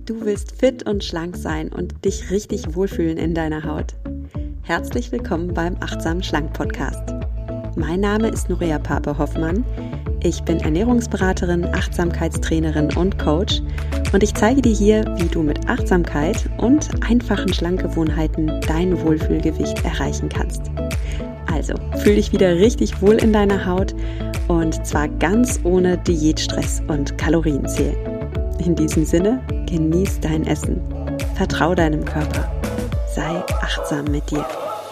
Du willst fit und schlank sein und dich richtig wohlfühlen in deiner Haut. Herzlich willkommen beim Achtsam Schlank Podcast. Mein Name ist Nuria Pape-Hoffmann. Ich bin Ernährungsberaterin, Achtsamkeitstrainerin und Coach und ich zeige dir hier, wie du mit Achtsamkeit und einfachen Schlankgewohnheiten dein Wohlfühlgewicht erreichen kannst. Also, fühl dich wieder richtig wohl in deiner Haut und zwar ganz ohne Diätstress und Kalorienzählen. In diesem Sinne, genieß dein Essen, vertrau deinem Körper, sei achtsam mit dir.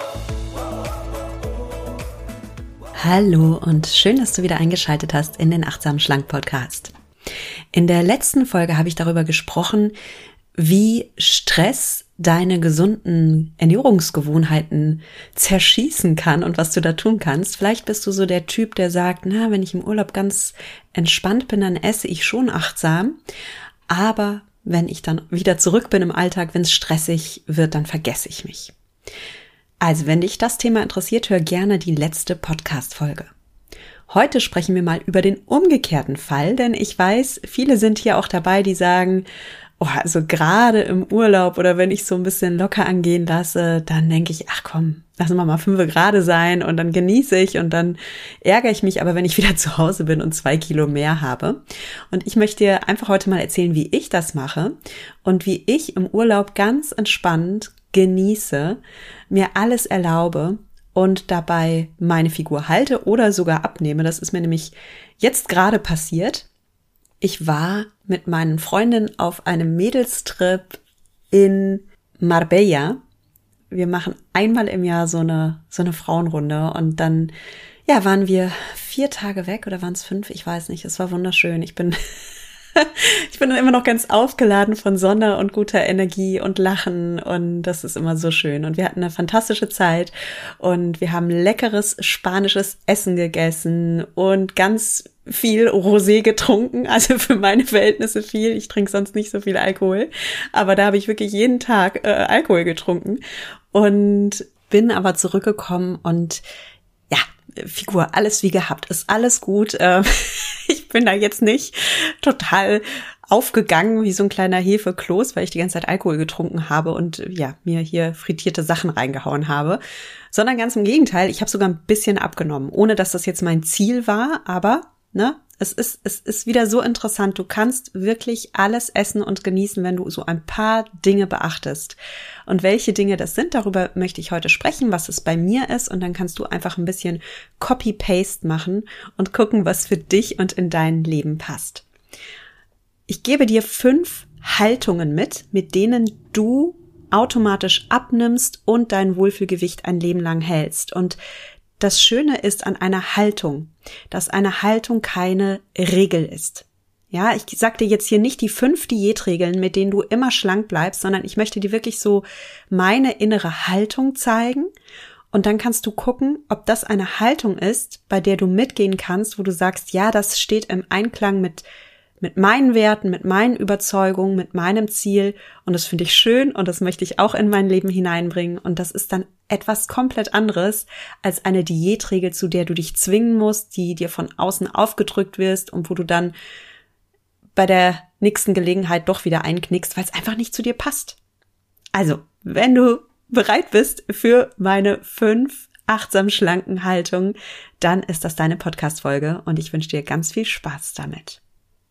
Hallo und schön, dass du wieder eingeschaltet hast in den Achtsam Schlank Podcast. In der letzten Folge habe ich darüber gesprochen, wie Stress deine gesunden Ernährungsgewohnheiten zerschießen kann und was du da tun kannst. Vielleicht bist du so der Typ, der sagt, wenn ich im Urlaub ganz entspannt bin, dann esse ich schon achtsam. Aber wenn ich dann wieder zurück bin im Alltag, wenn es stressig wird, dann vergesse ich mich. Also, wenn dich das Thema interessiert, hör gerne die letzte Podcast-Folge. Heute sprechen wir mal über den umgekehrten Fall, denn ich weiß, viele sind hier auch dabei, die sagen, also gerade im Urlaub oder wenn ich so ein bisschen locker angehen lasse, dann denke ich, ach komm, lassen wir mal 5 Grad sein und dann genieße ich und dann ärgere ich mich aber, wenn ich wieder zu Hause bin und 2 Kilo mehr habe. Und ich möchte dir einfach heute mal erzählen, wie ich das mache und wie ich im Urlaub ganz entspannt genieße, mir alles erlaube und dabei meine Figur halte oder sogar abnehme. Das ist mir nämlich jetzt gerade passiert. Ich war mit meinen Freundinnen auf einem Mädelstrip in Marbella. Wir machen einmal im Jahr so eine Frauenrunde und dann waren wir 4 Tage weg oder waren es 5? Ich weiß nicht. Es war wunderschön. Ich bin dann immer noch ganz aufgeladen von Sonne und guter Energie und Lachen und das ist immer so schön. Und wir hatten eine fantastische Zeit und wir haben leckeres spanisches Essen gegessen und ganz viel Rosé getrunken, also für meine Verhältnisse viel. Ich trinke sonst nicht so viel Alkohol, aber da habe ich wirklich jeden Tag Alkohol getrunken und bin aber zurückgekommen und Figur, alles wie gehabt, ist alles gut. Ich bin da jetzt nicht total aufgegangen wie so ein kleiner Hefekloß, weil ich die ganze Zeit Alkohol getrunken habe und mir hier frittierte Sachen reingehauen habe, sondern ganz im Gegenteil, ich habe sogar ein bisschen abgenommen, ohne dass das jetzt mein Ziel war, aber es ist wieder so interessant, du kannst wirklich alles essen und genießen, wenn du so ein paar Dinge beachtest. Und welche Dinge das sind, darüber möchte ich heute sprechen, was es bei mir ist und dann kannst du einfach ein bisschen Copy-Paste machen und gucken, was für dich und in dein Leben passt. Ich gebe dir 5 Haltungen mit denen du automatisch abnimmst und dein Wohlfühlgewicht ein Leben lang hältst. Und das Schöne ist an einer Haltung, dass eine Haltung keine Regel ist. Ja, ich sag dir jetzt hier nicht die 5 Diätregeln, mit denen du immer schlank bleibst, sondern ich möchte dir wirklich so meine innere Haltung zeigen und dann kannst du gucken, ob das eine Haltung ist, bei der du mitgehen kannst, wo du sagst, ja, das steht im Einklang mit meinen Werten, mit meinen Überzeugungen, mit meinem Ziel und das finde ich schön und das möchte ich auch in mein Leben hineinbringen und das ist dann etwas komplett anderes als eine Diätregel, zu der du dich zwingen musst, die dir von außen aufgedrückt wirst und wo du dann bei der nächsten Gelegenheit doch wieder einknickst, weil es einfach nicht zu dir passt. Also, wenn du bereit bist für meine 5 achtsam schlanken Haltungen, dann ist das deine Podcast-Folge und ich wünsche dir ganz viel Spaß damit.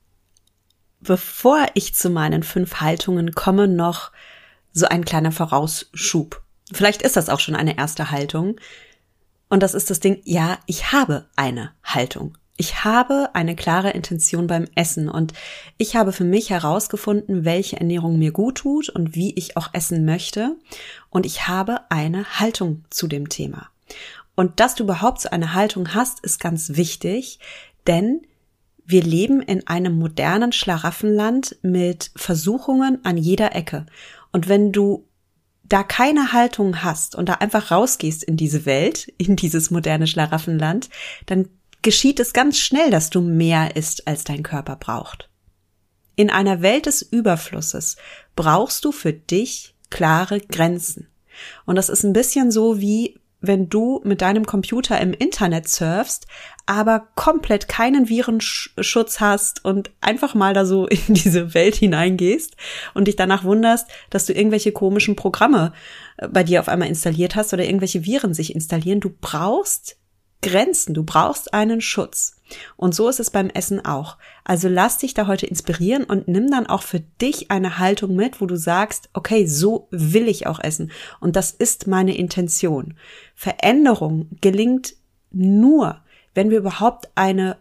Bevor ich zu meinen 5 Haltungen komme, noch so ein kleiner Vorausschub. Vielleicht ist das auch schon eine erste Haltung. Und das ist das Ding, ja, ich habe eine Haltung. Ich habe eine klare Intention beim Essen und ich habe für mich herausgefunden, welche Ernährung mir gut tut und wie ich auch essen möchte. Und ich habe eine Haltung zu dem Thema. Und dass du überhaupt so eine Haltung hast, ist ganz wichtig, denn wir leben in einem modernen Schlaraffenland mit Versuchungen an jeder Ecke. Und wenn du da keine Haltung hast und da einfach rausgehst in diese Welt, in dieses moderne Schlaraffenland, dann geschieht es ganz schnell, dass du mehr isst, als dein Körper braucht. In einer Welt des Überflusses brauchst du für dich klare Grenzen. Und das ist ein bisschen so wie wenn du mit deinem Computer im Internet surfst, aber komplett keinen Virenschutz hast und einfach mal da so in diese Welt hineingehst und dich danach wunderst, dass du irgendwelche komischen Programme bei dir auf einmal installiert hast oder irgendwelche Viren sich installieren. Du brauchst Grenzen, du brauchst einen Schutz. Und so ist es beim Essen auch. Also lass dich da heute inspirieren und nimm dann auch für dich eine Haltung mit, wo du sagst, okay, so will ich auch essen. Und das ist meine Intention. Veränderung gelingt nur, wenn wir überhaupt eine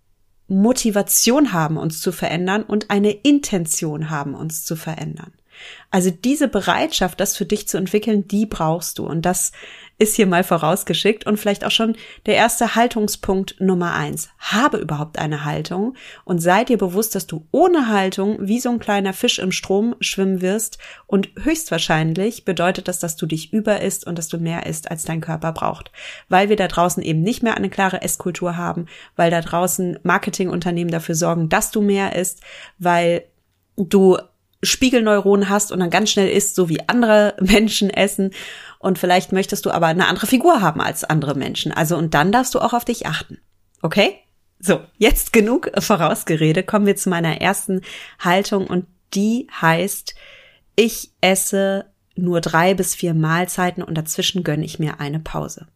Motivation haben, uns zu verändern und eine Intention haben, uns zu verändern. Also diese Bereitschaft, das für dich zu entwickeln, die brauchst du. Und das ist hier mal vorausgeschickt und vielleicht auch schon der erste Haltungspunkt Nummer 1. Habe überhaupt eine Haltung und sei dir bewusst, dass du ohne Haltung wie so ein kleiner Fisch im Strom schwimmen wirst und höchstwahrscheinlich bedeutet das, dass du dich überisst und dass du mehr isst, als dein Körper braucht. Weil wir da draußen eben nicht mehr eine klare Esskultur haben, weil da draußen Marketingunternehmen dafür sorgen, dass du mehr isst, weil du Spiegelneuronen hast und dann ganz schnell isst, so wie andere Menschen essen. Und vielleicht möchtest du aber eine andere Figur haben als andere Menschen. Also und dann darfst du auch auf dich achten. Okay? So, jetzt genug vorausgerede. Kommen wir zu meiner ersten Haltung und die heißt, ich esse nur 3 bis 4 Mahlzeiten und dazwischen gönne ich mir eine Pause.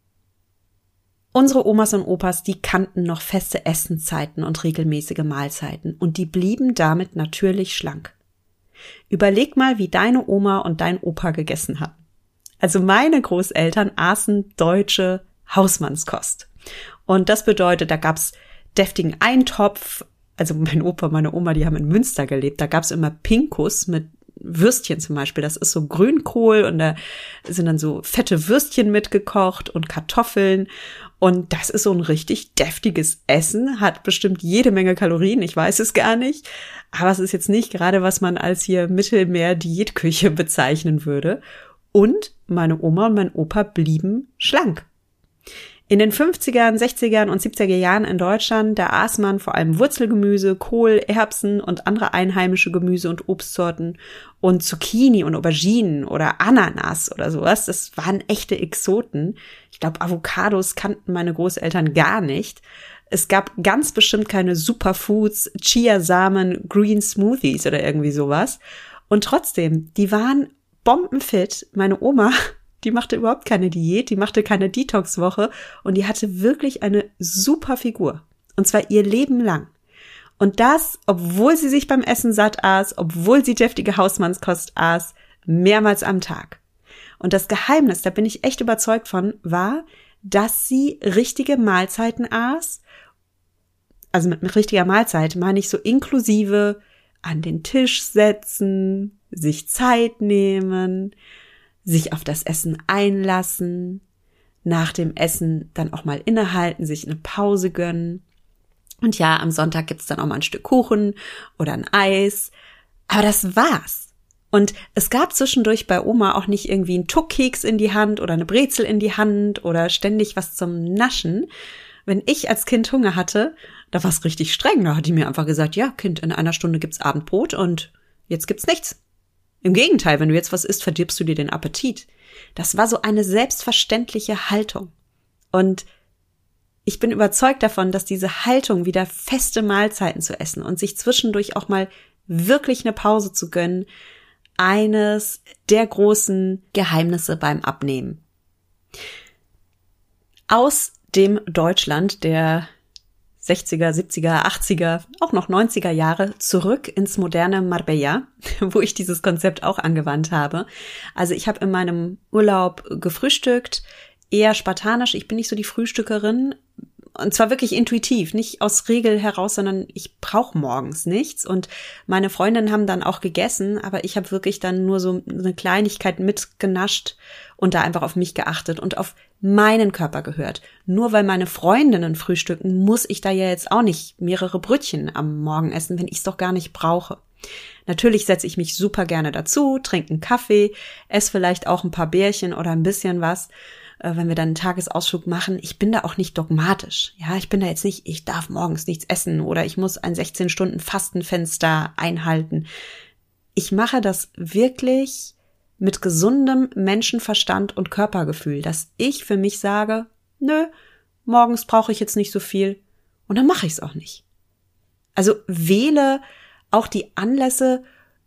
Unsere Omas und Opas, die kannten noch feste Essenszeiten und regelmäßige Mahlzeiten und die blieben damit natürlich schlank. Überleg mal, wie deine Oma und dein Opa gegessen haben. Also meine Großeltern aßen deutsche Hausmannskost. Und das bedeutet, da gab's deftigen Eintopf. Also mein Opa, meine Oma, die haben in Münster gelebt. Da gab's immer Pinkus mit Würstchen zum Beispiel. Das ist so Grünkohl und da sind dann so fette Würstchen mitgekocht und Kartoffeln. Und das ist so ein richtig deftiges Essen, hat bestimmt jede Menge Kalorien, ich weiß es gar nicht. Aber es ist jetzt nicht gerade, was man als hier Mittelmeer-Diätküche bezeichnen würde. Und meine Oma und mein Opa blieben schlank. In den 50ern, 60ern und 70er Jahren in Deutschland, da aß man vor allem Wurzelgemüse, Kohl, Erbsen und andere einheimische Gemüse- und Obstsorten und Zucchini und Auberginen oder Ananas oder sowas. Das waren echte Exoten. Ich glaube, Avocados kannten meine Großeltern gar nicht. Es gab ganz bestimmt keine Superfoods, Chiasamen, Green Smoothies oder irgendwie sowas. Und trotzdem, die waren bombenfit. Meine Oma, die machte überhaupt keine Diät, die machte keine Detox-Woche und die hatte wirklich eine super Figur. Und zwar ihr Leben lang. Und das, obwohl sie sich beim Essen satt aß, obwohl sie deftige Hausmannskost aß, mehrmals am Tag. Und das Geheimnis, da bin ich echt überzeugt von, war, dass sie richtige Mahlzeiten aß. Also mit richtiger Mahlzeit meine ich so inklusive an den Tisch setzen, sich Zeit nehmen, sich auf das Essen einlassen, nach dem Essen dann auch mal innehalten, sich eine Pause gönnen. Und ja, am Sonntag gibt's dann auch mal ein Stück Kuchen oder ein Eis. Aber das war's. Und es gab zwischendurch bei Oma auch nicht irgendwie einen Tuckkeks in die Hand oder eine Brezel in die Hand oder ständig was zum Naschen. Wenn ich als Kind Hunger hatte, da war's richtig streng. Da hat die mir einfach gesagt, ja, Kind, in einer Stunde gibt's Abendbrot und jetzt gibt's nichts. Im Gegenteil, wenn du jetzt was isst, verdirbst du dir den Appetit. Das war so eine selbstverständliche Haltung. Und ich bin überzeugt davon, dass diese Haltung, wieder feste Mahlzeiten zu essen und sich zwischendurch auch mal wirklich eine Pause zu gönnen, eines der großen Geheimnisse beim Abnehmen. Aus dem Deutschland der 60er, 70er, 80er, auch noch 90er Jahre zurück ins moderne Marbella, wo ich dieses Konzept auch angewandt habe. Also ich habe in meinem Urlaub gefrühstückt, eher spartanisch. Ich bin nicht so die Frühstückerin. Und zwar wirklich intuitiv, nicht aus Regel heraus, sondern ich brauche morgens nichts. Und meine Freundinnen haben dann auch gegessen, aber ich habe wirklich dann nur so eine Kleinigkeit mitgenascht und da einfach auf mich geachtet und auf meinen Körper gehört. Nur weil meine Freundinnen frühstücken, muss ich da ja jetzt auch nicht mehrere Brötchen am Morgen essen, wenn ich es doch gar nicht brauche. Natürlich setze ich mich super gerne dazu, trinke einen Kaffee, esse vielleicht auch ein paar Bärchen oder ein bisschen was, wenn wir dann einen Tagesausflug machen. Ich bin da auch nicht dogmatisch. Ja, ich bin da jetzt nicht, ich darf morgens nichts essen oder ich muss ein 16-Stunden-Fastenfenster einhalten. Ich mache das wirklich mit gesundem Menschenverstand und Körpergefühl, dass ich für mich sage, nö, morgens brauche ich jetzt nicht so viel und dann mache ich es auch nicht. Also wähle auch die Anlässe,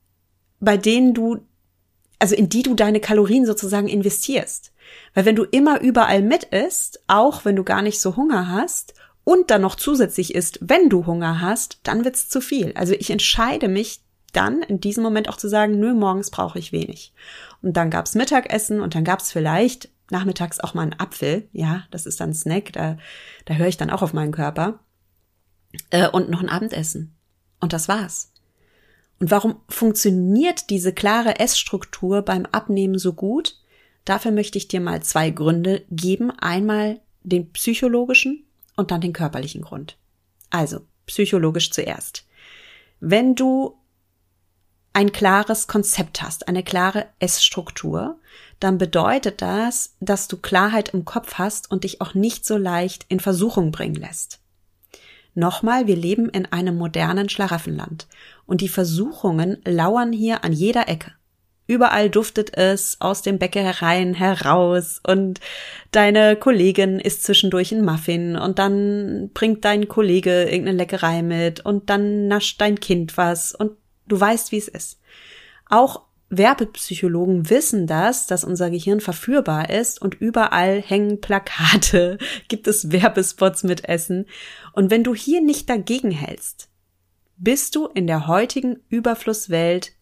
in die du deine Kalorien sozusagen investierst. Weil wenn du immer überall mit isst, auch wenn du gar nicht so Hunger hast und dann noch zusätzlich isst, wenn du Hunger hast, dann wird's zu viel. Also ich entscheide mich dann in diesem Moment auch zu sagen, nö, morgens brauche ich wenig. Und dann gab's Mittagessen und dann gab's vielleicht nachmittags auch mal einen Apfel. Ja, das ist dann ein Snack, da höre ich dann auch auf meinen Körper. Und noch ein Abendessen. Und das war's. Und warum funktioniert diese klare Essstruktur beim Abnehmen so gut? Dafür möchte ich dir mal 2 Gründe geben. Einmal den psychologischen und dann den körperlichen Grund. Also, psychologisch zuerst. Wenn du ein klares Konzept hast, eine klare Essstruktur, dann bedeutet das, dass du Klarheit im Kopf hast und dich auch nicht so leicht in Versuchung bringen lässt. Nochmal, wir leben in einem modernen Schlaraffenland und die Versuchungen lauern hier an jeder Ecke. Überall duftet es aus den Bäckereien heraus und deine Kollegin isst zwischendurch einen Muffin und dann bringt dein Kollege irgendeine Leckerei mit und dann nascht dein Kind was und du weißt, wie es ist. Auch Werbepsychologen wissen das, dass unser Gehirn verführbar ist und überall hängen Plakate, gibt es Werbespots mit Essen. Und wenn du hier nicht dagegen hältst, bist du in der heutigen Überflusswelt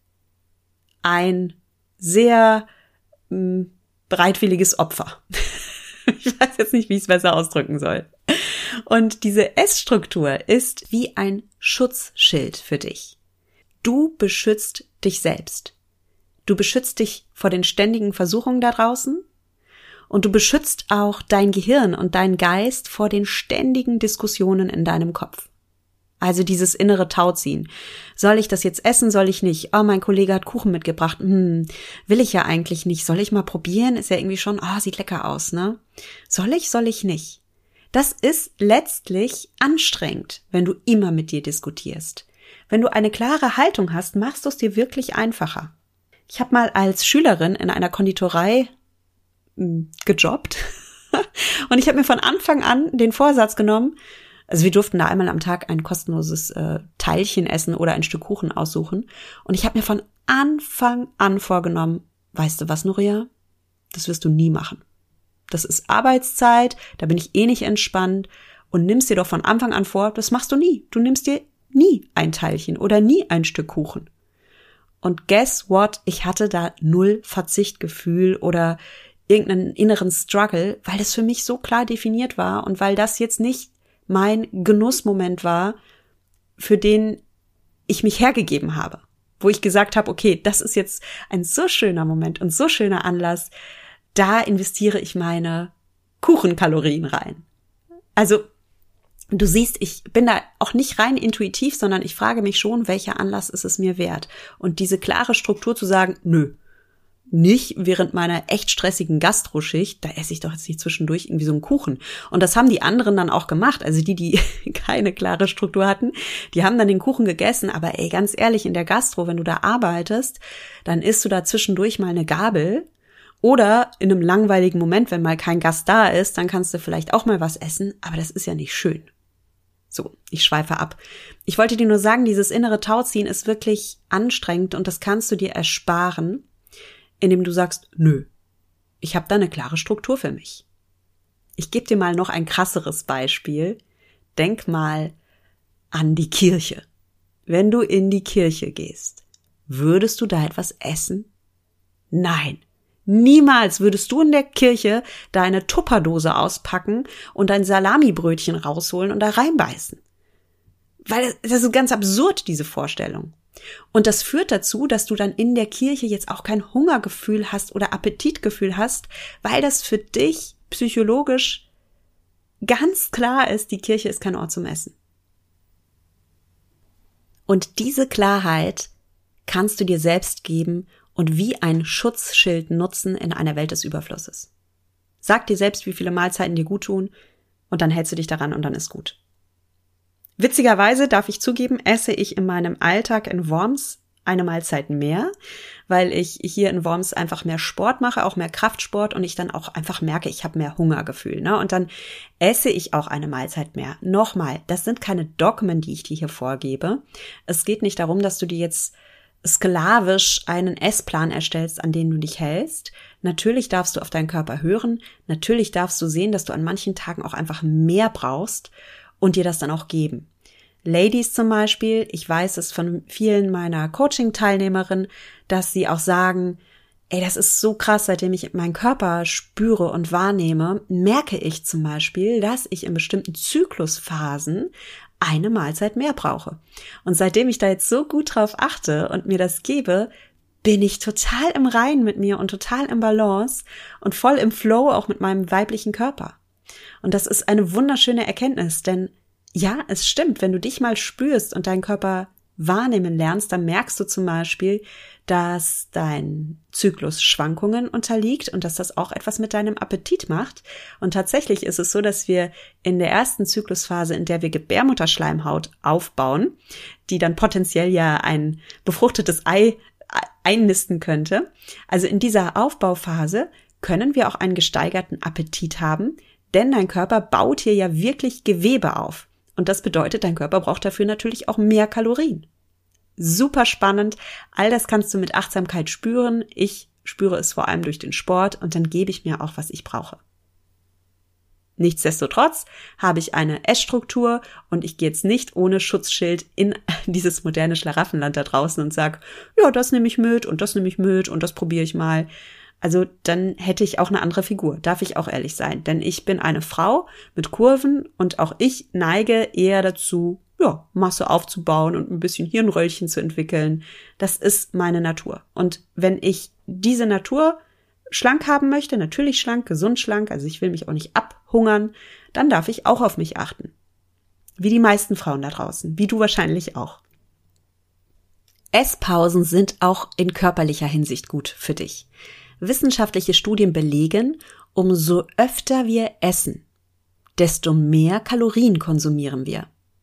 ein sehr bereitwilliges Opfer. Ich weiß jetzt nicht, wie ich es besser ausdrücken soll. Und diese Essstruktur ist wie ein Schutzschild für dich. Du beschützt dich selbst. Du beschützt dich vor den ständigen Versuchungen da draußen und du beschützt auch dein Gehirn und deinen Geist vor den ständigen Diskussionen in deinem Kopf. Also dieses innere Tauziehen. Soll ich das jetzt essen, soll ich nicht? Oh, mein Kollege hat Kuchen mitgebracht. Will ich ja eigentlich nicht. Soll ich mal probieren? Ist ja irgendwie schon, sieht lecker aus, ne? Soll ich nicht? Das ist letztlich anstrengend, wenn du immer mit dir diskutierst. Wenn du eine klare Haltung hast, machst du es dir wirklich einfacher. Ich habe mal als Schülerin in einer Konditorei gejobbt und ich habe mir von Anfang an den Vorsatz genommen, also wir durften da einmal am Tag ein kostenloses Teilchen essen oder ein Stück Kuchen aussuchen und ich habe mir von Anfang an vorgenommen, weißt du was, Nuria? Das wirst du nie machen. Das ist Arbeitszeit, da bin ich nicht entspannt und nimmst dir doch von Anfang an vor, das machst du nie. Du nimmst dir nie ein Teilchen oder nie ein Stück Kuchen. Und guess what? Ich hatte da 0 Verzichtgefühl oder irgendeinen inneren Struggle, weil das für mich so klar definiert war und weil das jetzt nicht mein Genussmoment war, für den ich mich hergegeben habe. Wo ich gesagt habe, okay, das ist jetzt ein so schöner Moment und so schöner Anlass, da investiere ich meine Kuchenkalorien rein. Also du siehst, ich bin da auch nicht rein intuitiv, sondern ich frage mich schon, welcher Anlass ist es mir wert? Und diese klare Struktur zu sagen, nö, nicht während meiner echt stressigen Gastroschicht, da esse ich doch jetzt nicht zwischendurch irgendwie so einen Kuchen. Und das haben die anderen dann auch gemacht, also die keine klare Struktur hatten, die haben dann den Kuchen gegessen, aber ganz ehrlich, in der Gastro, wenn du da arbeitest, dann isst du da zwischendurch mal eine Gabel oder in einem langweiligen Moment, wenn mal kein Gast da ist, dann kannst du vielleicht auch mal was essen, aber das ist ja nicht schön. So, ich schweife ab. Ich wollte dir nur sagen, dieses innere Tauziehen ist wirklich anstrengend und das kannst du dir ersparen, indem du sagst, nö, ich habe da eine klare Struktur für mich. Ich gebe dir mal noch ein krasseres Beispiel. Denk mal an die Kirche. Wenn du in die Kirche gehst, würdest du da etwas essen? Nein. Niemals würdest du in der Kirche deine Tupperdose auspacken und dein Salamibrötchen rausholen und da reinbeißen. Weil das ist ganz absurd, diese Vorstellung. Und das führt dazu, dass du dann in der Kirche jetzt auch kein Hungergefühl hast oder Appetitgefühl hast, weil das für dich psychologisch ganz klar ist, die Kirche ist kein Ort zum Essen. Und diese Klarheit kannst du dir selbst geben und wie ein Schutzschild nutzen in einer Welt des Überflusses. Sag dir selbst, wie viele Mahlzeiten dir gut tun und dann hältst du dich daran und dann ist gut. Witzigerweise, darf ich zugeben, esse ich in meinem Alltag in Worms eine Mahlzeit mehr, weil ich hier in Worms einfach mehr Sport mache, auch mehr Kraftsport und ich dann auch einfach merke, ich habe mehr Hungergefühl, ne? Und dann esse ich auch eine Mahlzeit mehr. Nochmal, das sind keine Dogmen, die ich dir hier vorgebe. Es geht nicht darum, dass du dir jetzt sklavisch einen Essplan erstellst, an den du dich hältst. Natürlich darfst du auf deinen Körper hören. Natürlich darfst du sehen, dass du an manchen Tagen auch einfach mehr brauchst und dir das dann auch geben. Ladies zum Beispiel, ich weiß es von vielen meiner Coaching-Teilnehmerinnen, dass sie auch sagen, ey, das ist so krass, seitdem ich meinen Körper spüre und wahrnehme, merke ich zum Beispiel, dass ich in bestimmten Zyklusphasen eine Mahlzeit mehr brauche. Und seitdem ich da jetzt so gut drauf achte und mir das gebe, bin ich total im Reinen mit mir und total im Balance und voll im Flow auch mit meinem weiblichen Körper. Und das ist eine wunderschöne Erkenntnis, denn ja, es stimmt, wenn du dich mal spürst und deinen Körper wahrnehmen lernst, dann merkst du zum Beispiel, dass dein Zyklus Schwankungen unterliegt und dass das auch etwas mit deinem Appetit macht. Und tatsächlich ist es so, dass wir in der ersten Zyklusphase, in der wir Gebärmutterschleimhaut aufbauen, die dann potenziell ja ein befruchtetes Ei einnisten könnte, also in dieser Aufbauphase können wir auch einen gesteigerten Appetit haben, denn dein Körper baut hier ja wirklich Gewebe auf. Und das bedeutet, dein Körper braucht dafür natürlich auch mehr Kalorien. Super spannend. All das kannst du mit Achtsamkeit spüren. Ich spüre es vor allem durch den Sport und dann gebe ich mir auch, was ich brauche. Nichtsdestotrotz habe ich eine Essstruktur und ich gehe jetzt nicht ohne Schutzschild in dieses moderne Schlaraffenland da draußen und sage, ja, das nehme ich mit und das nehme ich mit und das probiere ich mal. Also dann hätte ich auch eine andere Figur, darf ich auch ehrlich sein. Denn ich bin eine Frau mit Kurven und auch ich neige eher dazu, ja, Masse aufzubauen und ein bisschen Hirnröllchen zu entwickeln. Das ist meine Natur. Und wenn ich diese Natur schlank haben möchte, natürlich schlank, gesund schlank, also ich will mich auch nicht abhungern, dann darf ich auch auf mich achten. Wie die meisten Frauen da draußen, wie du wahrscheinlich auch. Esspausen sind auch in körperlicher Hinsicht gut für dich. Wissenschaftliche Studien belegen, umso öfter wir essen, desto mehr Kalorien konsumieren wir.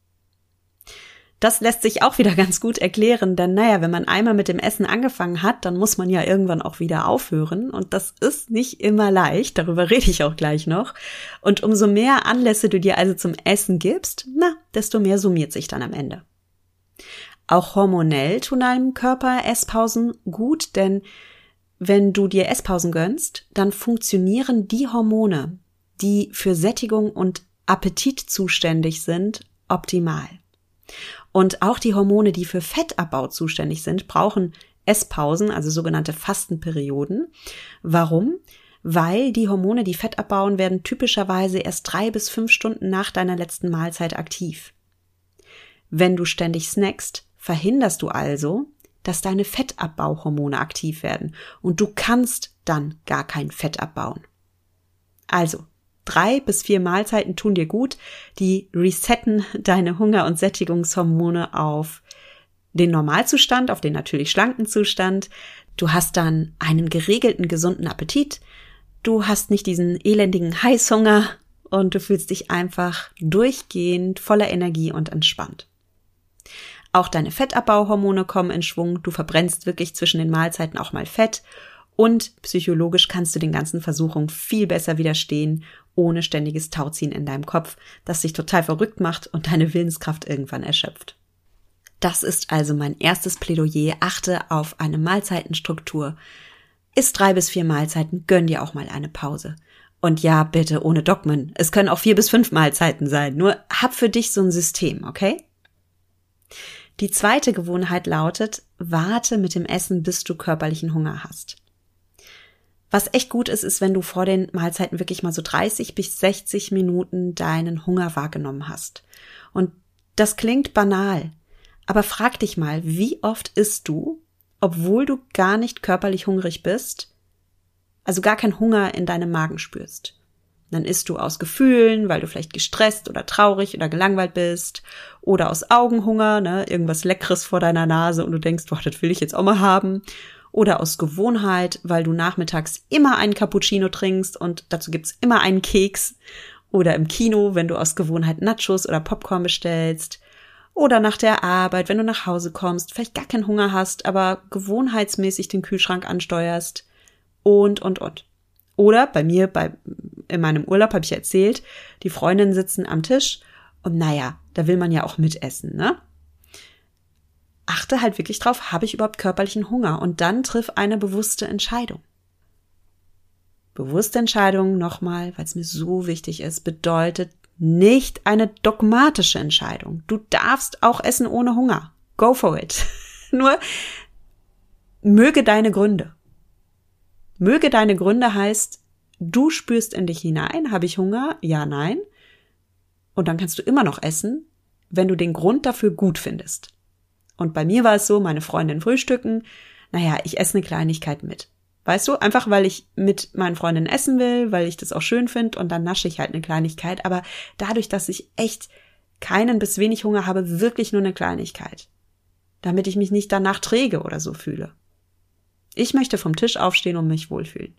Das lässt sich auch wieder ganz gut erklären, denn wenn man einmal mit dem Essen angefangen hat, dann muss man ja irgendwann auch wieder aufhören und das ist nicht immer leicht, darüber rede ich auch gleich noch. Und umso mehr Anlässe du dir also zum Essen gibst, desto mehr summiert sich dann am Ende. Auch hormonell tun deinem Körper Esspausen gut, denn wenn du dir Esspausen gönnst, dann funktionieren die Hormone, die für Sättigung und Appetit zuständig sind, optimal. Und auch die Hormone, die für Fettabbau zuständig sind, brauchen Esspausen, also sogenannte Fastenperioden. Warum? Weil die Hormone, die Fett abbauen, werden typischerweise erst 3 bis 5 Stunden nach deiner letzten Mahlzeit aktiv. Wenn du ständig snackst, verhinderst du also, dass deine Fettabbauhormone aktiv werden und du kannst dann gar kein Fett abbauen. Also 3 bis 4 Mahlzeiten tun dir gut, die resetten deine Hunger- und Sättigungshormone auf den Normalzustand, auf den natürlich schlanken Zustand. Du hast dann einen geregelten, gesunden Appetit, du hast nicht diesen elendigen Heißhunger und du fühlst dich einfach durchgehend voller Energie und entspannt. Auch deine Fettabbauhormone kommen in Schwung, du verbrennst wirklich zwischen den Mahlzeiten auch mal Fett und psychologisch kannst du den ganzen Versuchungen viel besser widerstehen, ohne ständiges Tauziehen in deinem Kopf, das dich total verrückt macht und deine Willenskraft irgendwann erschöpft. Das ist also mein erstes Plädoyer, achte auf eine Mahlzeitenstruktur. Iss 3 bis 4 Mahlzeiten, gönn dir auch mal eine Pause. Und ja, bitte ohne Dogmen, es können auch 4 bis 5 Mahlzeiten sein, nur hab für dich so ein System, okay? Die zweite Gewohnheit lautet, warte mit dem Essen, bis du körperlichen Hunger hast. Was echt gut ist, ist, wenn du vor den Mahlzeiten wirklich mal so 30 bis 60 Minuten deinen Hunger wahrgenommen hast. Und das klingt banal, aber frag dich mal, wie oft isst du, obwohl du gar nicht körperlich hungrig bist, also gar keinen Hunger in deinem Magen spürst. Dann isst du aus Gefühlen, weil du vielleicht gestresst oder traurig oder gelangweilt bist oder aus Augenhunger, irgendwas Leckeres vor deiner Nase und du denkst, boah, das will ich jetzt auch mal haben. Oder aus Gewohnheit, weil du nachmittags immer einen Cappuccino trinkst und dazu gibt's immer einen Keks. Oder im Kino, wenn du aus Gewohnheit Nachos oder Popcorn bestellst. Oder nach der Arbeit, wenn du nach Hause kommst, vielleicht gar keinen Hunger hast, aber gewohnheitsmäßig den Kühlschrank ansteuerst und. Oder bei mir, in meinem Urlaub habe ich erzählt, die Freundinnen sitzen am Tisch und naja, da will man ja auch mitessen, ne? Achte halt wirklich drauf, habe ich überhaupt körperlichen Hunger? Und dann triff eine bewusste Entscheidung. Bewusste Entscheidung, nochmal, weil es mir so wichtig ist, bedeutet nicht eine dogmatische Entscheidung. Du darfst auch essen ohne Hunger. Go for it. Nur möge deine Gründe. Möge deine Gründe heißt, du spürst in dich hinein, habe ich Hunger? Ja, nein. Und dann kannst du immer noch essen, wenn du den Grund dafür gut findest. Und bei mir war es so, meine Freundin frühstücken, naja, ich esse eine Kleinigkeit mit. Weißt du, einfach weil ich mit meinen Freundinnen essen will, weil ich das auch schön finde und dann nasche ich halt eine Kleinigkeit. Aber dadurch, dass ich echt keinen bis wenig Hunger habe, wirklich nur eine Kleinigkeit. Damit ich mich nicht danach träge oder so fühle. Ich möchte vom Tisch aufstehen und mich wohlfühlen.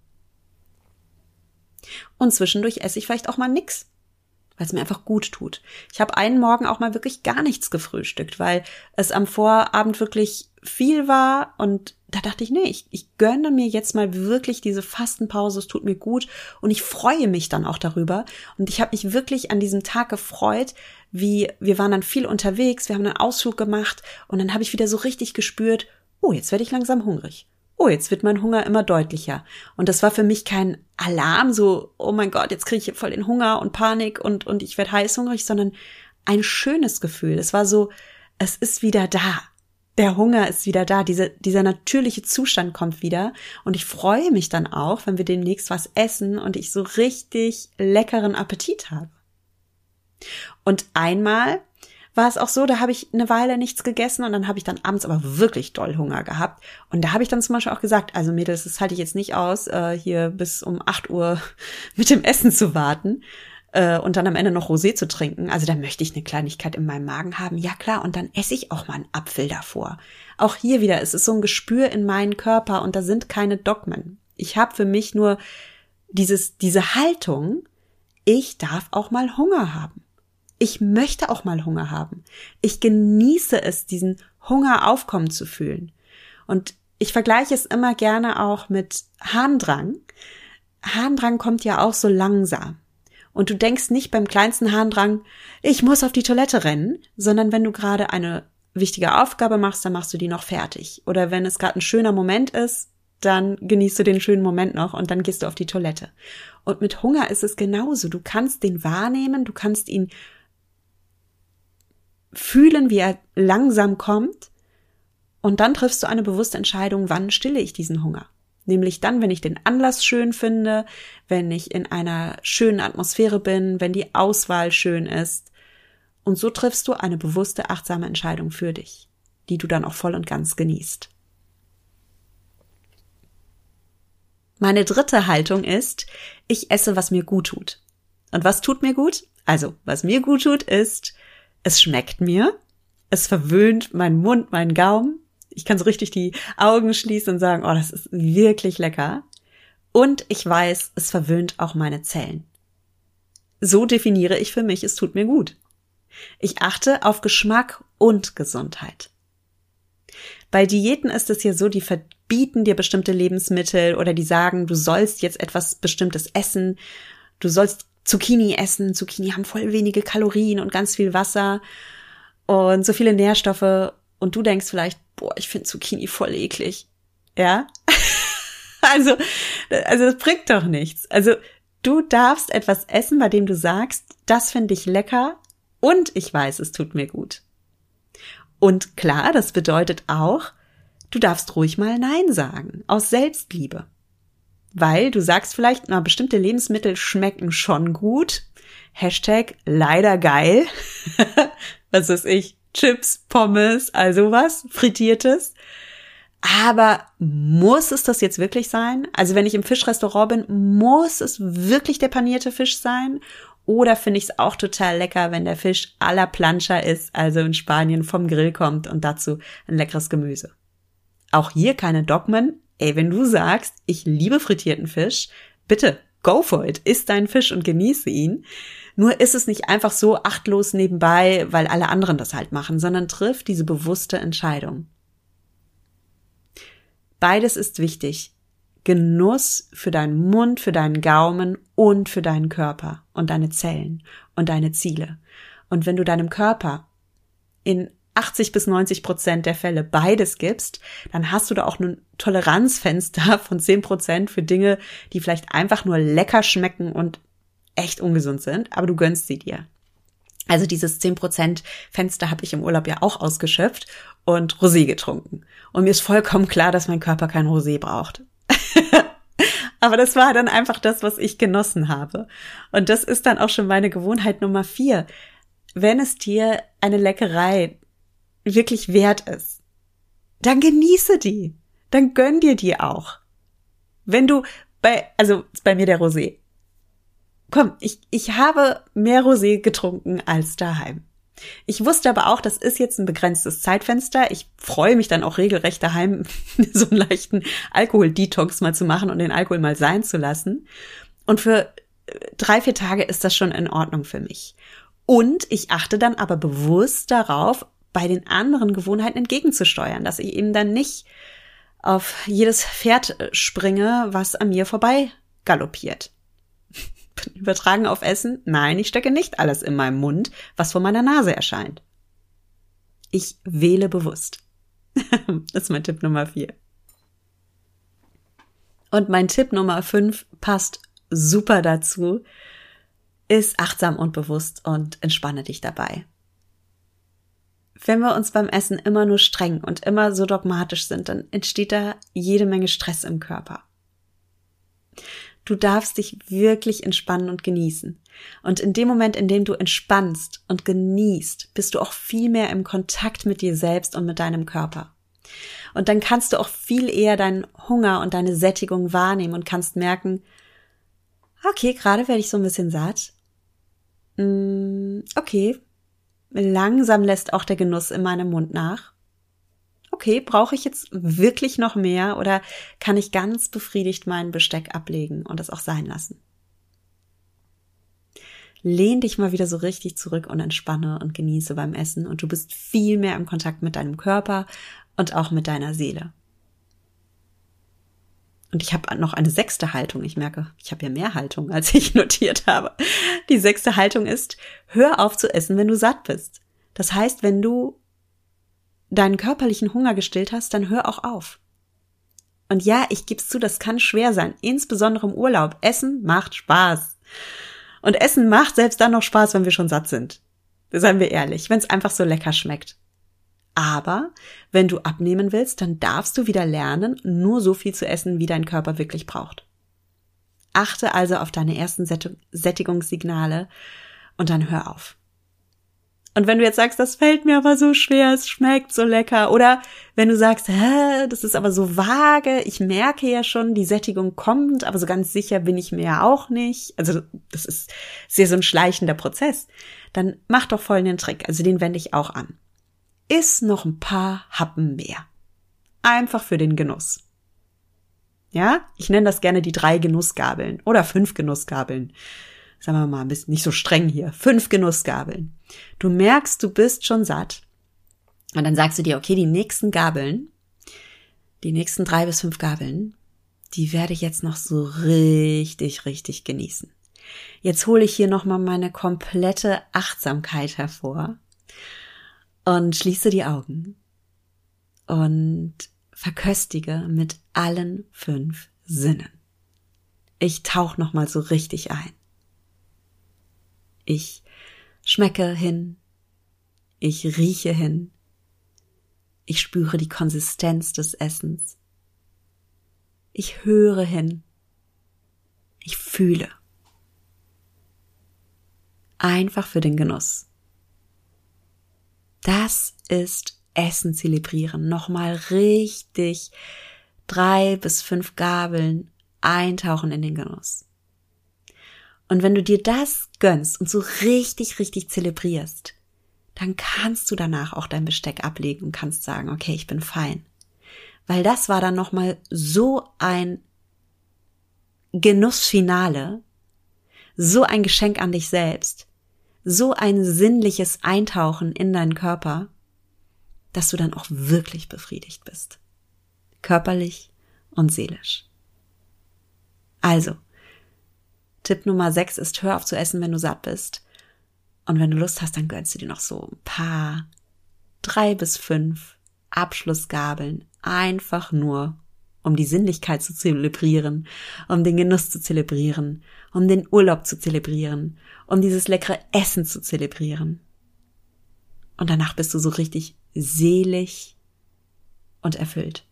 Und zwischendurch esse ich vielleicht auch mal nix, weil es mir einfach gut tut. Ich habe einen Morgen auch mal wirklich gar nichts gefrühstückt, weil es am Vorabend wirklich viel war und da dachte ich, nee, ich gönne mir jetzt mal wirklich diese Fastenpause, es tut mir gut und ich freue mich dann auch darüber und ich habe mich wirklich an diesem Tag gefreut, wie wir waren dann viel unterwegs, wir haben einen Ausflug gemacht und dann habe ich wieder so richtig gespürt, oh, jetzt werde ich langsam hungrig. Oh, jetzt wird mein Hunger immer deutlicher. Und das war für mich kein Alarm, so, oh mein Gott, jetzt kriege ich voll den Hunger und Panik und ich werde heißhungrig, sondern ein schönes Gefühl. Es war so, es ist wieder da. Der Hunger ist wieder da. Dieser natürliche Zustand kommt wieder. Und ich freue mich dann auch, wenn wir demnächst was essen und ich so richtig leckeren Appetit habe. Und einmal war es auch so, da habe ich eine Weile nichts gegessen und dann habe ich dann abends aber wirklich doll Hunger gehabt. Und da habe ich dann zum Beispiel auch gesagt, also Mädels, das halte ich jetzt nicht aus, hier bis um 8 Uhr mit dem Essen zu warten und dann am Ende noch Rosé zu trinken. Also da möchte ich eine Kleinigkeit in meinem Magen haben. Ja klar, und dann esse ich auch mal einen Apfel davor. Auch hier wieder, es ist so ein Gespür in meinen Körper und da sind keine Dogmen. Ich habe für mich nur diese Haltung, ich darf auch mal Hunger haben. Ich möchte auch mal Hunger haben. Ich genieße es, diesen Hunger aufkommen zu fühlen. Und ich vergleiche es immer gerne auch mit Harndrang. Harndrang kommt ja auch so langsam. Und du denkst nicht beim kleinsten Harndrang, ich muss auf die Toilette rennen, sondern wenn du gerade eine wichtige Aufgabe machst, dann machst du die noch fertig. Oder wenn es gerade ein schöner Moment ist, dann genießt du den schönen Moment noch und dann gehst du auf die Toilette. Und mit Hunger ist es genauso. Du kannst den wahrnehmen, du kannst ihn fühlen, wie er langsam kommt und dann triffst du eine bewusste Entscheidung, wann stille ich diesen Hunger. Nämlich dann, wenn ich den Anlass schön finde, wenn ich in einer schönen Atmosphäre bin, wenn die Auswahl schön ist. Und so triffst du eine bewusste, achtsame Entscheidung für dich, die du dann auch voll und ganz genießt. Meine dritte Haltung ist, ich esse, was mir gut tut. Und was tut mir gut? Also, was mir gut tut, ist, es schmeckt mir, es verwöhnt meinen Mund, meinen Gaumen. Ich kann so richtig die Augen schließen und sagen, oh, das ist wirklich lecker. Und ich weiß, es verwöhnt auch meine Zellen. So definiere ich für mich, es tut mir gut. Ich achte auf Geschmack und Gesundheit. Bei Diäten ist es ja so, die verbieten dir bestimmte Lebensmittel oder die sagen, du sollst jetzt etwas Bestimmtes essen, du sollst Zucchini essen. Zucchini haben voll wenige Kalorien und ganz viel Wasser und so viele Nährstoffe. Und du denkst vielleicht, boah, ich finde Zucchini voll eklig. Ja? Also das bringt doch nichts. Also du darfst etwas essen, bei dem du sagst, das finde ich lecker und ich weiß, es tut mir gut. Und klar, das bedeutet auch, du darfst ruhig mal Nein sagen, aus Selbstliebe. Weil du sagst vielleicht, na, bestimmte Lebensmittel schmecken schon gut. Hashtag leider geil. Was weiß ich, Chips, Pommes, also was, Frittiertes. Aber muss es das jetzt wirklich sein? Also wenn ich im Fischrestaurant bin, muss es wirklich der panierte Fisch sein? Oder finde ich es auch total lecker, wenn der Fisch à la Plancha ist, also in Spanien vom Grill kommt und dazu ein leckeres Gemüse? Auch hier keine Dogmen. Ey, wenn du sagst, ich liebe frittierten Fisch, bitte, go for it, iss deinen Fisch und genieße ihn. Nur ist es nicht einfach so achtlos nebenbei, weil alle anderen das halt machen, sondern triff diese bewusste Entscheidung. Beides ist wichtig. Genuss für deinen Mund, für deinen Gaumen und für deinen Körper und deine Zellen und deine Ziele. Und wenn du deinem Körper in 80-90% der Fälle beides gibst, dann hast du da auch ein Toleranzfenster von 10% für Dinge, die vielleicht einfach nur lecker schmecken und echt ungesund sind, aber du gönnst sie dir. Also dieses 10% Fenster habe ich im Urlaub ja auch ausgeschöpft und Rosé getrunken. Und mir ist vollkommen klar, dass mein Körper kein Rosé braucht. Aber das war dann einfach das, was ich genossen habe. Und das ist dann auch schon meine Gewohnheit Nummer 4. Wenn es dir eine Leckerei wirklich wert ist, dann genieße die. Dann gönn dir die auch. Wenn du bei mir der Rosé. Komm, ich habe mehr Rosé getrunken als daheim. Ich wusste aber auch, das ist jetzt ein begrenztes Zeitfenster. Ich freue mich dann auch regelrecht daheim, so einen leichten Alkohol-Detox mal zu machen und den Alkohol mal sein zu lassen. Und für 3-4 Tage ist das schon in Ordnung für mich. Und ich achte dann aber bewusst darauf, bei den anderen Gewohnheiten entgegenzusteuern, dass ich eben dann nicht auf jedes Pferd springe, was an mir vorbei galoppiert. Übertragen auf Essen? Nein, ich stecke nicht alles in meinem Mund, was vor meiner Nase erscheint. Ich wähle bewusst. Das ist mein Tipp Nummer 4. Und mein Tipp Nummer 5 passt super dazu, ist achtsam und bewusst und entspanne dich dabei. Wenn wir uns beim Essen immer nur streng und immer so dogmatisch sind, dann entsteht da jede Menge Stress im Körper. Du darfst dich wirklich entspannen und genießen. Und in dem Moment, in dem du entspannst und genießt, bist du auch viel mehr im Kontakt mit dir selbst und mit deinem Körper. Und dann kannst du auch viel eher deinen Hunger und deine Sättigung wahrnehmen und kannst merken, okay, gerade werde ich so ein bisschen satt. Okay, langsam lässt auch der Genuss in meinem Mund nach. Okay, brauche ich jetzt wirklich noch mehr oder kann ich ganz befriedigt mein Besteck ablegen und es auch sein lassen? Lehn dich mal wieder so richtig zurück und entspanne und genieße beim Essen und du bist viel mehr im Kontakt mit deinem Körper und auch mit deiner Seele. Und ich habe noch eine 6. Haltung. Ich merke, ich habe ja mehr Haltung, als ich notiert habe. Die 6. Haltung ist, hör auf zu essen, wenn du satt bist. Das heißt, wenn du deinen körperlichen Hunger gestillt hast, dann hör auch auf. Und ja, ich geb's zu, das kann schwer sein, insbesondere im Urlaub. Essen macht Spaß. Und Essen macht selbst dann noch Spaß, wenn wir schon satt sind. Seien wir ehrlich, wenn es einfach so lecker schmeckt. Aber wenn du abnehmen willst, dann darfst du wieder lernen, nur so viel zu essen, wie dein Körper wirklich braucht. Achte also auf deine ersten Sättigungssignale und dann hör auf. Und wenn du jetzt sagst, das fällt mir aber so schwer, es schmeckt so lecker, oder wenn du sagst, das ist aber so vage, ich merke ja schon, die Sättigung kommt, aber so ganz sicher bin ich mir ja auch nicht, also das ist sehr so ein schleichender Prozess, dann mach doch folgenden Trick, also den wende ich auch an. Iss noch ein paar Happen mehr. Einfach für den Genuss. Ja, ich nenne das gerne die 3 Genussgabeln oder 5 Genussgabeln. Sagen wir mal ein bisschen nicht so streng hier. 5 Genussgabeln. Du merkst, du bist schon satt. Und dann sagst du dir, okay, die nächsten 3 bis 5 Gabeln, die werde ich jetzt noch so richtig genießen. Jetzt hole ich hier nochmal meine komplette Achtsamkeit hervor und schließe die Augen und verköstige mit allen 5 Sinnen. Ich tauche nochmal so richtig ein. Ich schmecke hin, ich rieche hin, ich spüre die Konsistenz des Essens, ich höre hin, ich fühle. Einfach für den Genuss. Das ist Essen zelebrieren. Nochmal richtig 3 bis 5 Gabeln eintauchen in den Genuss. Und wenn du dir das gönnst und so richtig zelebrierst, dann kannst du danach auch dein Besteck ablegen und kannst sagen, okay, ich bin fein. Weil das war dann nochmal so ein Genussfinale, so ein Geschenk an dich selbst, so ein sinnliches Eintauchen in deinen Körper, dass du dann auch wirklich befriedigt bist. Körperlich und seelisch. Also, Tipp Nummer 6 ist, hör auf zu essen, wenn du satt bist. Und wenn du Lust hast, dann gönnst du dir noch so ein paar 3 bis 5 Abschlussgabeln, einfach nur, um die Sinnlichkeit zu zelebrieren, um den Genuss zu zelebrieren, um den Urlaub zu zelebrieren, um dieses leckere Essen zu zelebrieren. Und danach bist du so richtig selig und erfüllt.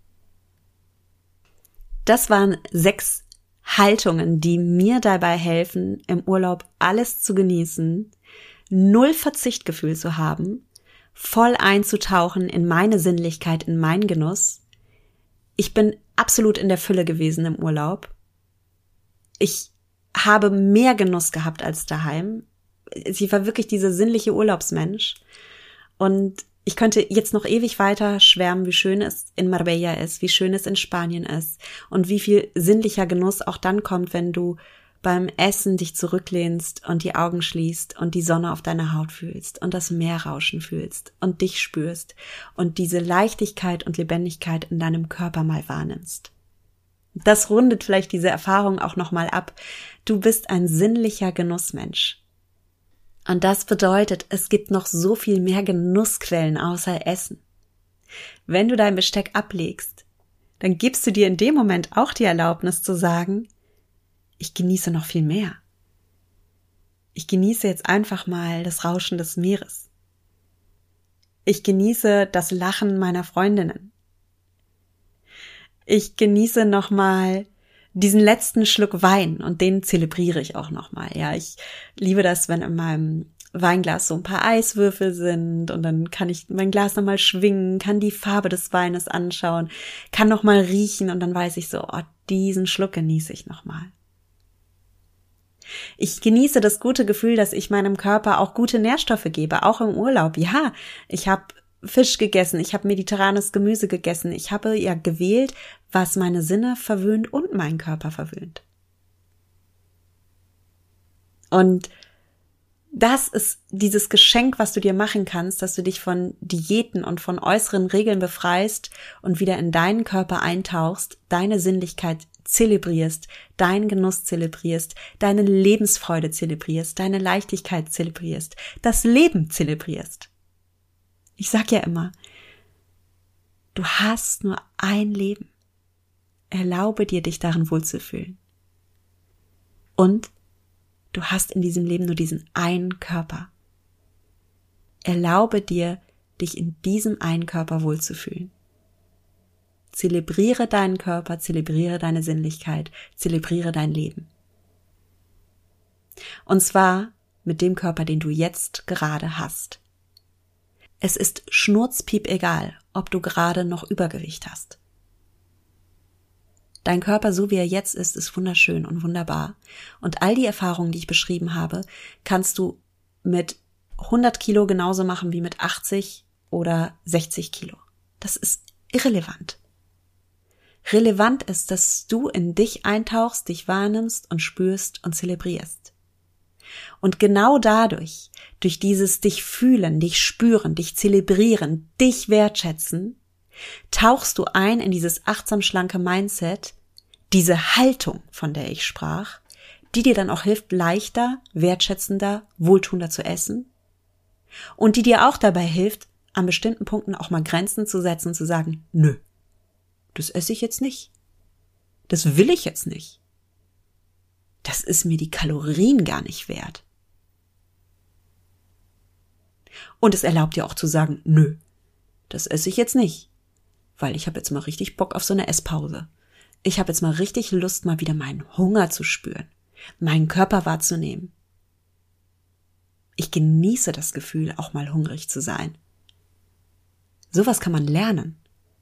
Das waren 6 Haltungen, die mir dabei helfen, im Urlaub alles zu genießen, 0 Verzichtgefühl zu haben, voll einzutauchen in meine Sinnlichkeit, in meinen Genuss. Ich bin absolut in der Fülle gewesen im Urlaub. Ich habe mehr Genuss gehabt als daheim. Sie war wirklich dieser sinnliche Urlaubsmensch. Und ich könnte jetzt noch ewig weiter schwärmen, wie schön es in Marbella ist, wie schön es in Spanien ist und wie viel sinnlicher Genuss auch dann kommt, wenn du beim Essen dich zurücklehnst und die Augen schließt und die Sonne auf deiner Haut fühlst und das Meerrauschen fühlst und dich spürst und diese Leichtigkeit und Lebendigkeit in deinem Körper mal wahrnimmst. Das rundet vielleicht diese Erfahrung auch nochmal ab. Du bist ein sinnlicher Genussmensch. Und das bedeutet, es gibt noch so viel mehr Genussquellen außer Essen. Wenn du dein Besteck ablegst, dann gibst du dir in dem Moment auch die Erlaubnis zu sagen, ich genieße noch viel mehr. Ich genieße jetzt einfach mal das Rauschen des Meeres. Ich genieße das Lachen meiner Freundinnen. Ich genieße nochmal diesen letzten Schluck Wein und den zelebriere ich auch nochmal. Ja, ich liebe das, wenn in meinem Weinglas so ein paar Eiswürfel sind und dann kann ich mein Glas nochmal schwingen, kann die Farbe des Weines anschauen, kann nochmal riechen und dann weiß ich so, oh, diesen Schluck genieße ich nochmal. Ich genieße das gute Gefühl, dass ich meinem Körper auch gute Nährstoffe gebe, auch im Urlaub. Ja, ich habe Fisch gegessen, ich habe mediterranes Gemüse gegessen, ich habe ja gewählt, was meine Sinne verwöhnt und meinen Körper verwöhnt. Und das ist dieses Geschenk, was du dir machen kannst, dass du dich von Diäten und von äußeren Regeln befreist und wieder in deinen Körper eintauchst, deine Sinnlichkeit zelebrierst, deinen Genuss zelebrierst, deine Lebensfreude zelebrierst, deine Leichtigkeit zelebrierst, das Leben zelebrierst. Ich sag ja immer, du hast nur ein Leben. Erlaube dir, dich darin wohlzufühlen. Und du hast in diesem Leben nur diesen einen Körper. Erlaube dir, dich in diesem einen Körper wohlzufühlen. Zelebriere deinen Körper, zelebriere deine Sinnlichkeit, zelebriere dein Leben. Und zwar mit dem Körper, den du jetzt gerade hast. Es ist schnurzpiep egal, ob du gerade noch Übergewicht hast. Dein Körper, so wie er jetzt ist wunderschön und wunderbar. Und all die Erfahrungen, die ich beschrieben habe, kannst du mit 100 Kilo genauso machen wie mit 80 oder 60 Kilo. Das ist irrelevant. Relevant ist, dass du in dich eintauchst, dich wahrnimmst und spürst und zelebrierst. Und genau dadurch, durch dieses dich fühlen, dich spüren, dich zelebrieren, dich wertschätzen, tauchst du ein in dieses achtsam-schlanke Mindset, diese Haltung, von der ich sprach, die dir dann auch hilft, leichter, wertschätzender, wohltuender zu essen und die dir auch dabei hilft, an bestimmten Punkten auch mal Grenzen zu setzen und zu sagen, nö, das esse ich jetzt nicht. Das will ich jetzt nicht. Das ist mir die Kalorien gar nicht wert. Und es erlaubt dir auch zu sagen, nö, das esse ich jetzt nicht, weil ich habe jetzt mal richtig Bock auf so eine Esspause. Ich habe jetzt mal richtig Lust, mal wieder meinen Hunger zu spüren, meinen Körper wahrzunehmen. Ich genieße das Gefühl, auch mal hungrig zu sein. Sowas kann man lernen.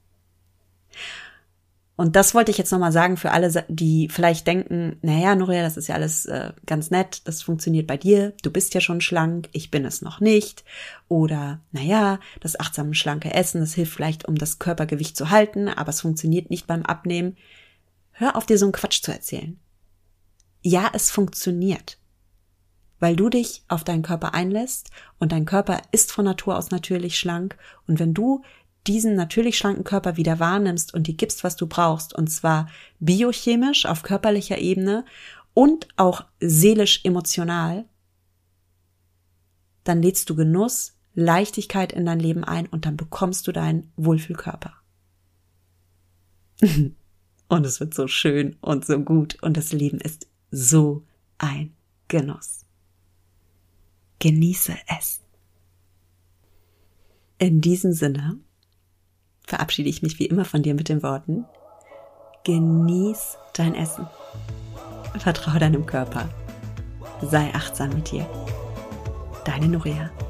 Und das wollte ich jetzt nochmal sagen für alle, die vielleicht denken, naja, Nuria, das ist ja alles ganz nett, das funktioniert bei dir, du bist ja schon schlank, ich bin es noch nicht. Oder, naja, das achtsame, schlanke Essen, das hilft vielleicht, um das Körpergewicht zu halten, aber es funktioniert nicht beim Abnehmen. Hör auf, dir so einen Quatsch zu erzählen. Ja, es funktioniert. weil du dich auf deinen Körper einlässt und dein Körper ist von Natur aus natürlich schlank. Und wenn du diesen natürlich schlanken Körper wieder wahrnimmst und dir gibst, was du brauchst, und zwar biochemisch auf körperlicher Ebene und auch seelisch-emotional, dann lädst du Genuss, Leichtigkeit in dein Leben ein und dann bekommst du deinen Wohlfühlkörper. Und es wird so schön und so gut und das Leben ist so ein Genuss. Genieße es. In diesem Sinne verabschiede ich mich wie immer von dir mit den Worten: Genieß dein Essen. Vertraue deinem Körper. Sei achtsam mit dir. Deine Nuria.